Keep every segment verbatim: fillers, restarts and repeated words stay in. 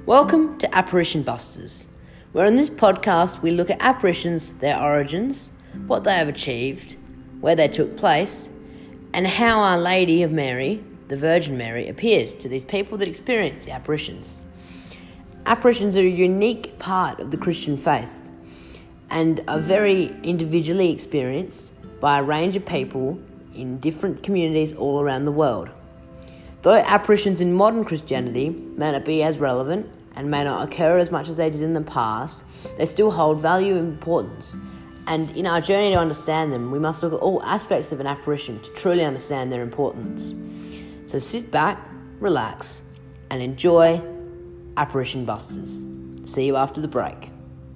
Welcome to Apparition Busters, where in this podcast we look at apparitions, their origins, what they have achieved, where they took place, and how Our Lady of Mary, the Virgin Mary, appeared to these people that experienced the apparitions. Apparitions are a unique part of the Christian faith and are very individually experienced by a range of people in different communities all around the world. Though apparitions in modern Christianity may not be as relevant and may not occur as much as they did in the past, they still hold value and importance. And in our journey to understand them, we must look at all aspects of an apparition to truly understand their importance. So sit back, relax, and enjoy Apparition Busters. See you after the break.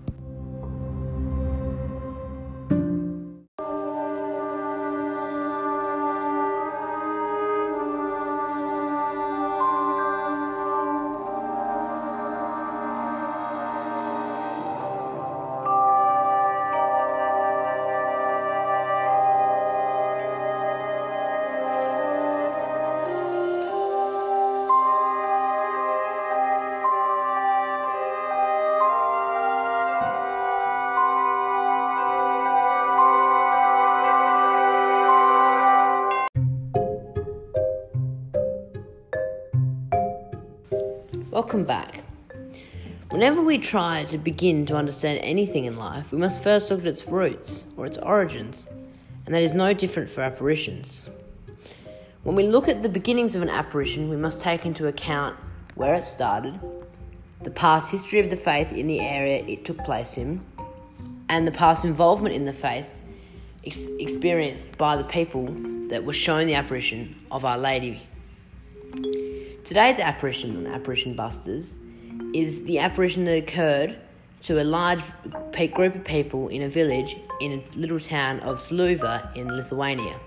Welcome back. Whenever we try to begin to understand anything in life, we must first look at its roots or its origins, and that is no different for apparitions. When we look at the beginnings of an apparition, we must take into account where it started, the past history of the faith in the area it took place in, and the past involvement in the faith ex- experienced by the people that were shown the apparition of Our Lady. Today's apparition on Apparition Busters is the apparition that occurred to a large group of people in a village in a little town of Šiluva in Lithuania.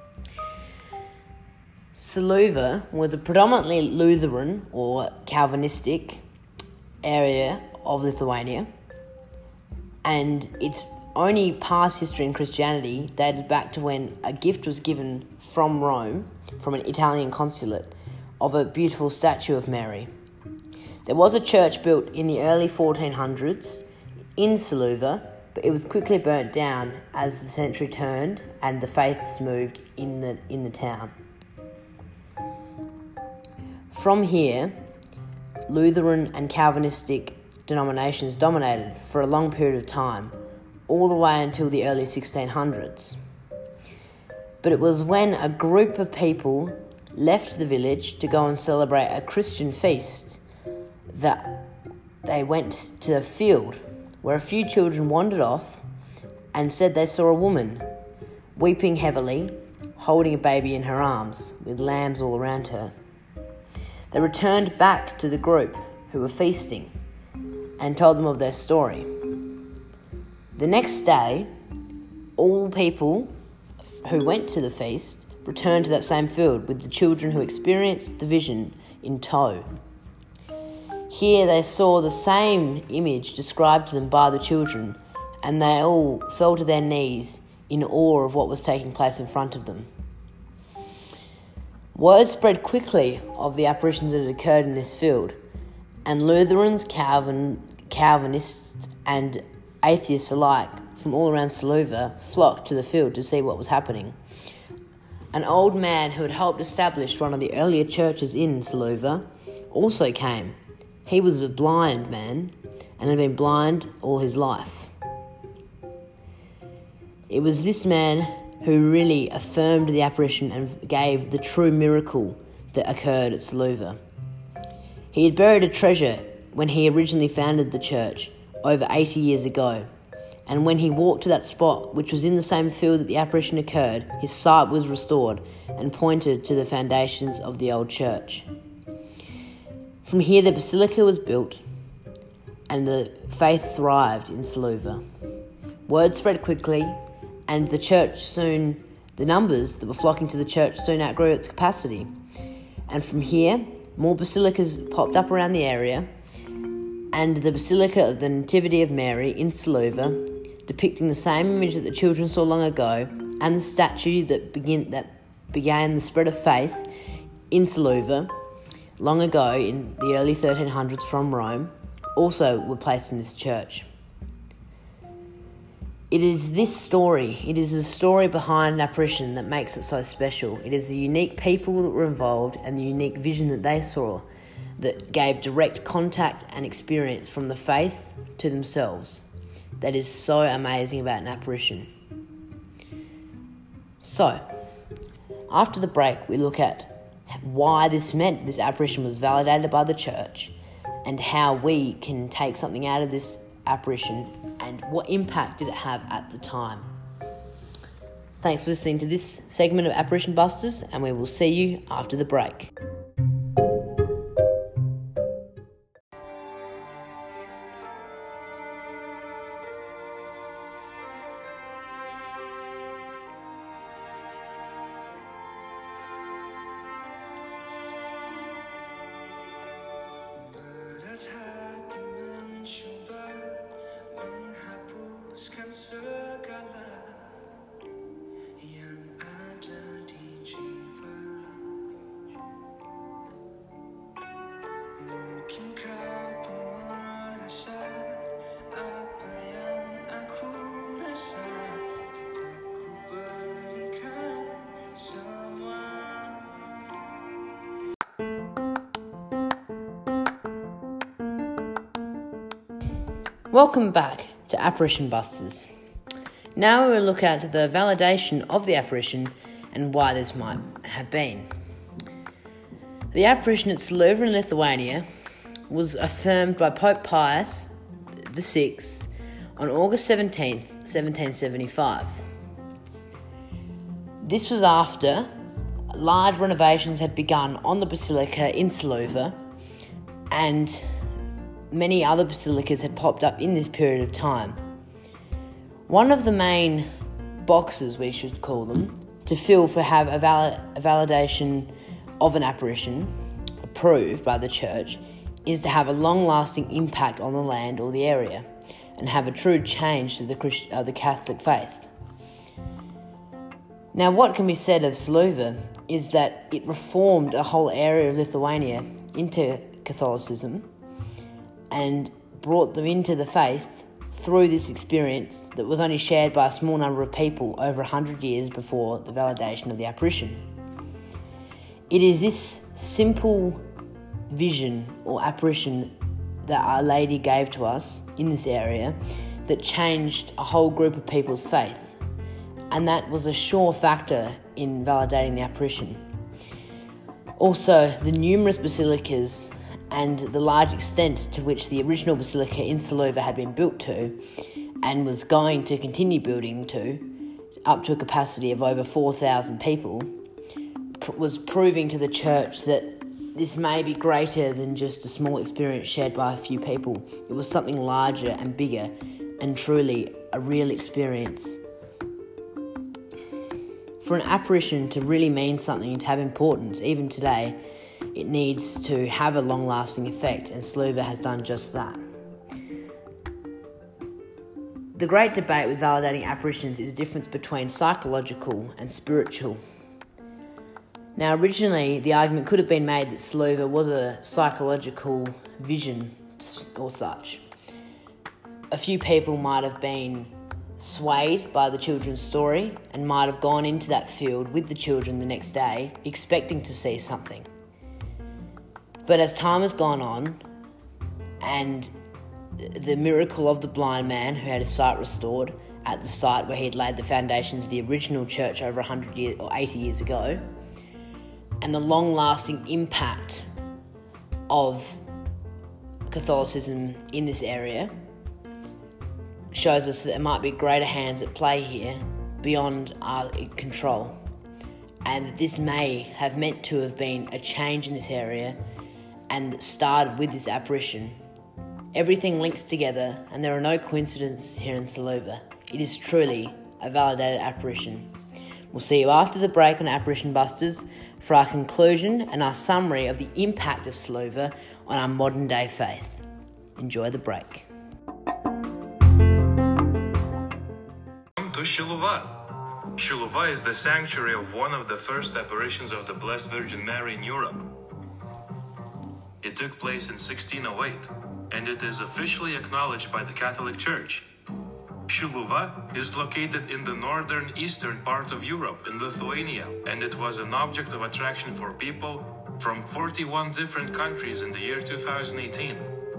Šiluva was a predominantly Lutheran or Calvinistic area of Lithuania, and its only past history in Christianity dated back to when a gift was given from Rome, from an Italian consulate, of a beautiful statue of Mary. There was a church built in the early fourteen hundreds in Šiluva, but it was quickly burnt down as the century turned and the faiths moved in the in the town. From here, Lutheran and Calvinistic denominations dominated for a long period of time, all the way until the early sixteen hundreds. But it was when a group of people left the village to go and celebrate a Christian feast that they went to a field where a few children wandered off and said they saw a woman weeping heavily, holding a baby in her arms with lambs all around her. They returned back to the group who were feasting and told them of their story. The next day, all people who went to the feast returned to that same field with the children who experienced the vision in tow. Here they saw the same image described to them by the children, and they all fell to their knees in awe of what was taking place in front of them. Word spread quickly of the apparitions that had occurred in this field, and Lutherans, Calvin, Calvinists and atheists alike from all around Šiluva flocked to the field to see what was happening. An old man who had helped establish one of the earlier churches in Šiluva also came. He was a blind man and had been blind all his life. It was this man who really affirmed the apparition and gave the true miracle that occurred at Šiluva. He had buried a treasure when he originally founded the church over eighty years ago. And when he walked to that spot, which was in the same field that the apparition occurred, his sight was restored and pointed to the foundations of the old church. From here, the basilica was built, and the faith thrived in Šiluva. Word spread quickly, and the church soon, the numbers that were flocking to the church soon outgrew its capacity. And from here, more basilicas popped up around the area, and the Basilica of the Nativity of Mary in Šiluva, depicting the same image that the children saw long ago, and the statue that begin that began the spread of faith in Šiluva, long ago in the early thirteen hundreds from Rome, also were placed in this church. It is this story, it is the story behind an apparition that makes it so special. It is the unique people that were involved and the unique vision that they saw that gave direct contact and experience from the faith to themselves. That is so amazing about an apparition. So, after the break, we look at why this meant this apparition was validated by the church and how we can take something out of this apparition and what impact did it have at the time. Thanks for listening to this segment of Apparition Busters, and we will see you after the break. Welcome back to Apparition Busters. Now we will look at the validation of the apparition and why this might have been. The apparition at Soluva in Lithuania was affirmed by Pope Pius the sixth on August seventeenth, seventeen seventy-five. This was after large renovations had begun on the basilica in Soluva, and many other basilicas had popped up in this period of time. One of the main boxes, we should call them, to fill for have a, val- a validation of an apparition approved by the church is to have a long-lasting impact on the land or the area and have a true change to the Christ- uh, the Catholic faith. Now, what can be said of Soluva is that it reformed a whole area of Lithuania into Catholicism and brought them into the faith through this experience that was only shared by a small number of people over one hundred years before the validation of the apparition. It is this simple vision or apparition that Our Lady gave to us in this area that changed a whole group of people's faith, and that was a sure factor in validating the apparition. Also, the numerous basilicas and the large extent to which the original basilica in Soluva had been built to and was going to continue building to, up to a capacity of over four thousand people, was proving to the church that this may be greater than just a small experience shared by a few people. It was something larger and bigger and truly a real experience. For an apparition to really mean something and to have importance, even today, it needs to have a long-lasting effect, and Soluva has done just that. The great debate with validating apparitions is the difference between psychological and spiritual. Now, originally, the argument could have been made that Soluva was a psychological vision or such. A few people might have been swayed by the children's story and might have gone into that field with the children the next day, expecting to see something. But as time has gone on, and the miracle of the blind man who had his sight restored at the site where he had laid the foundations of the original church over one hundred years or eighty years ago, and the long-lasting impact of Catholicism in this area shows us that there might be greater hands at play here beyond our control, and that this may have meant to have been a change in this area and started with this apparition. Everything links together, and there are no coincidences here in Soluva. It is truly a validated apparition. We'll see you after the break on Apparition Busters for our conclusion and our summary of the impact of Soluva on our modern day faith. Enjoy the break. Welcome to Shiluva. Shiluva is the sanctuary of one of the first apparitions of the Blessed Virgin Mary in Europe. It took place in sixteen oh eight, and it is officially acknowledged by the Catholic Church. Šiluva is located in the northern eastern part of Europe in Lithuania, and it was an object of attraction for people from forty-one different countries in the year two thousand eighteen.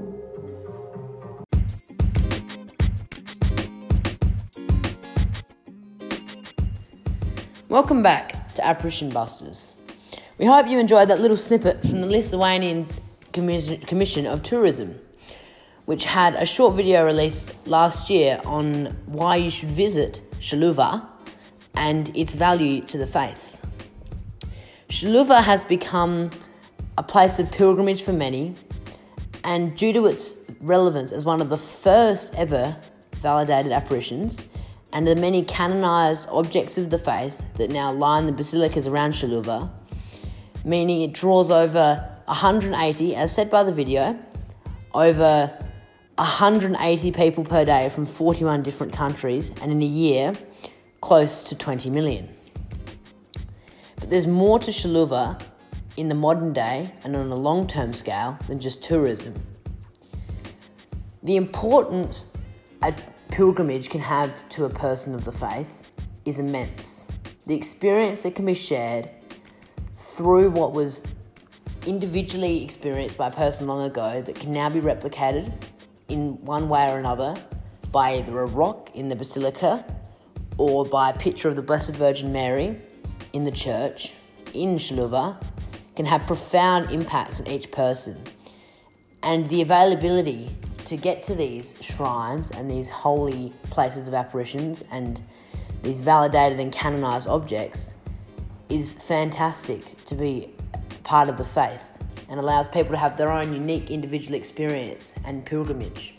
Welcome back to Apparition Busters. We hope you enjoyed that little snippet from the Lithuanian Commission of Tourism, which had a short video released last year on why you should visit Šiluva and its value to the faith. Šiluva has become a place of pilgrimage for many, and due to its relevance as one of the first ever validated apparitions and the many canonised objects of the faith that now line the basilicas around Šiluva, meaning it draws over one hundred eighty, as said by the video, over one hundred eighty people per day from forty-one different countries, and in a year, close to twenty million. But there's more to Šiluva in the modern day and on a long-term scale than just tourism. The importance a pilgrimage can have to a person of the faith is immense. The experience that can be shared through what was individually experienced by a person long ago that can now be replicated in one way or another by either a rock in the basilica or by a picture of the Blessed Virgin Mary in the church in Šiluva can have profound impacts on each person. And the availability to get to these shrines and these holy places of apparitions and these validated and canonised objects is fantastic to be part of the faith and allows people to have their own unique individual experience and pilgrimage.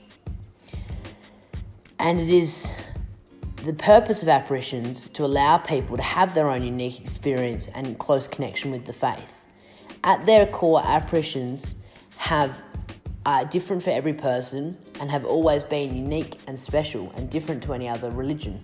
And it is the purpose of apparitions to allow people to have their own unique experience and close connection with the faith. At their core, apparitions have are different for every person and have always been unique and special and different to any other religion.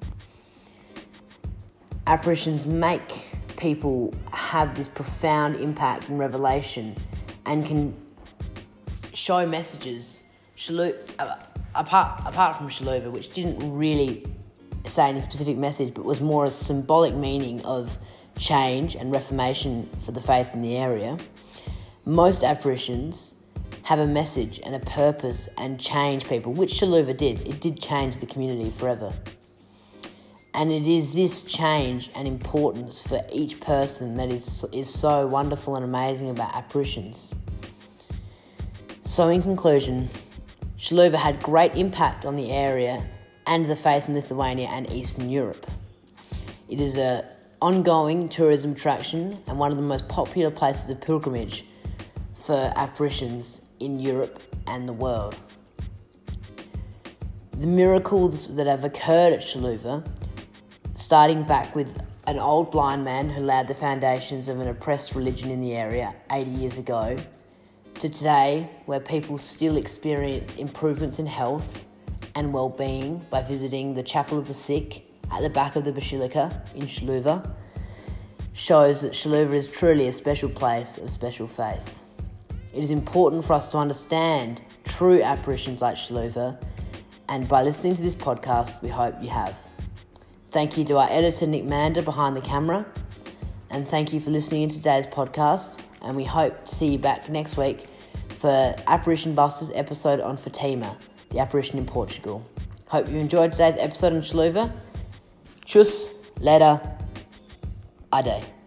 Apparitions make people have this profound impact and revelation and can show messages Shilu- uh, apart, apart from Šiluva, which didn't really say any specific message but was more a symbolic meaning of change and reformation for the faith in the area. Most apparitions have a message and a purpose and change people, which Šiluva did. It did change the community forever. And it is this change and importance for each person that is is so wonderful and amazing about apparitions. So in conclusion, Šiluva had great impact on the area and the faith in Lithuania and Eastern Europe. It is an ongoing tourism attraction and one of the most popular places of pilgrimage for apparitions in Europe and the world. The miracles that have occurred at Šiluva, starting back with an old blind man who laid the foundations of an oppressed religion in the area eighty years ago, to today where people still experience improvements in health and well-being by visiting the Chapel of the Sick at the back of the Basilica in Šiluva, shows that Šiluva is truly a special place of special faith. It is important for us to understand true apparitions like Šiluva, and by listening to this podcast, we hope you have. Thank you to our editor, Nick Mander, behind the camera. And thank you for listening to today's podcast. And we hope to see you back next week for Apparition Busters episode on Fatima, the apparition in Portugal. Hope you enjoyed today's episode on Šiluva. Tschüss, later, ade.